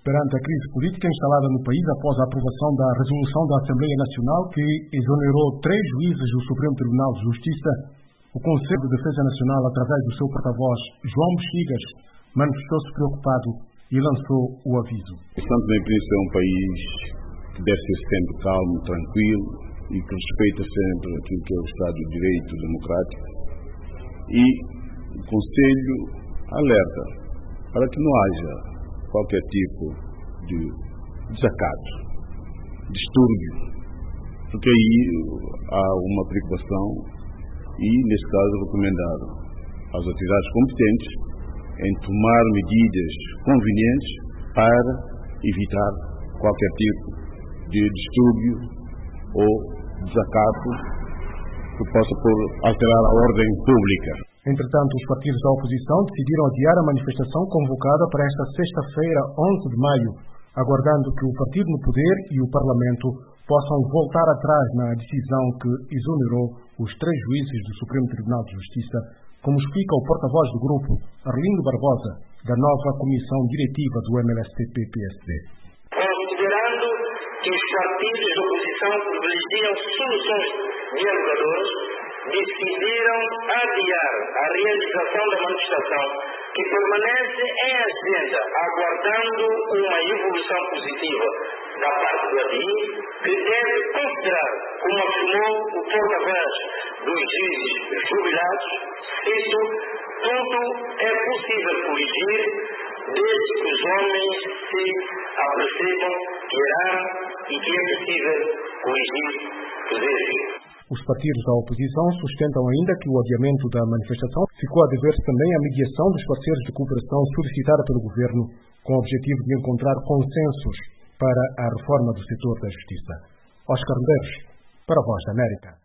perante a crise política instalada no país após a aprovação da resolução da Assembleia Nacional que exonerou 3 juízes do Supremo Tribunal de Justiça, o Conselho de Defesa Nacional, através do seu porta-voz, João Bexigas, manifestou-se preocupado e lançou o aviso. Santo Meio Príncipe é um país que deve ser sempre calmo, tranquilo e que respeita sempre aquilo que é o Estado de Direito democrático. E o Conselho alerta para que não haja qualquer tipo de desacato, distúrbio, porque aí há uma preocupação e, nesse caso, recomendar às autoridades competentes em tomar medidas convenientes para evitar qualquer tipo de distúrbio ou desacato que possa alterar a ordem pública. Entretanto, os partidos da oposição decidiram adiar a manifestação convocada para esta sexta-feira, 11 de maio, aguardando que o partido no poder e o Parlamento possam voltar atrás na decisão que exonerou os 3 juízes do Supremo Tribunal de Justiça, como explica o porta-voz do grupo, Arlindo Barbosa, da nova comissão diretiva do MLSTP-PSD. Considerando que os partidos da oposição privilegiam soluções dialogadoras, decidiram adiar a realização da manifestação, que permanece em agenda, aguardando uma evolução positiva da parte do ADI, que deve considerar, como afirmou o porta-voz dos juízes jubilados, isso tudo é possível corrigir, desde que os homens se apercebam que erraram e que é possível corrigir os erros. Os partidos da oposição sustentam ainda que o adiamento da manifestação ficou a dever-se também à mediação dos parceiros de cooperação solicitada pelo Governo, com o objetivo de encontrar consensos para a reforma do setor da justiça. Oscar Medeiros, para a Voz da América.